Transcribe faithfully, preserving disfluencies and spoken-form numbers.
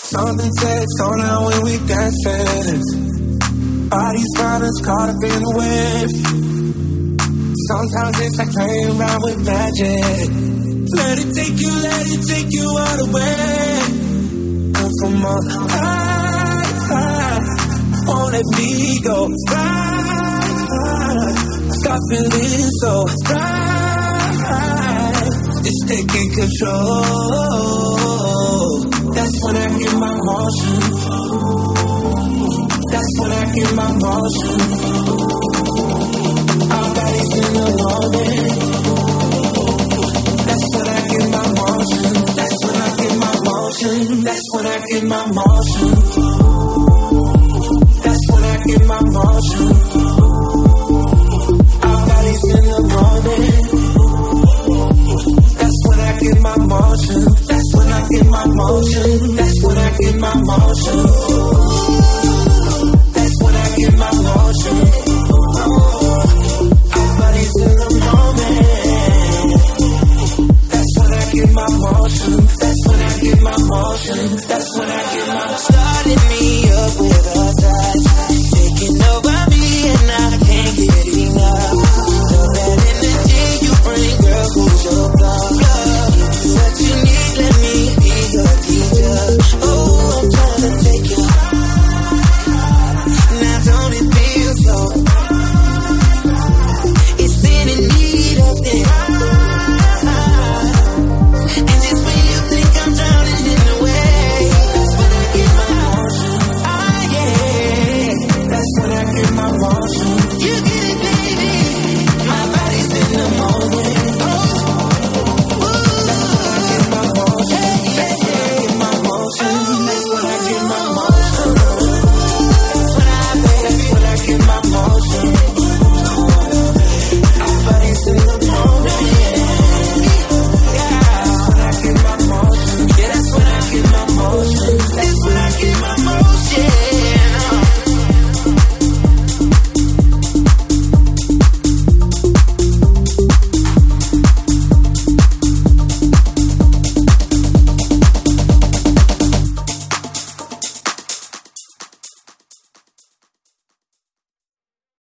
Something takes on now when we dancing. Bodies find us caught up in the wave. Sometimes it's like playing around with magic. Let it take you, let it take you all the way. Come from up high, high. Won't let me go. Right, stop feeling so right. It's taking control. That's when I get my motion. That's when I get my motion. Our bodies in the morning. That's when I get my motion. That's when I get my motion. That's when I get my motion. That's when I get my motion. Our bodies in the morning. That's when I get my motion. That's when I get my motion. That's when I get my motion.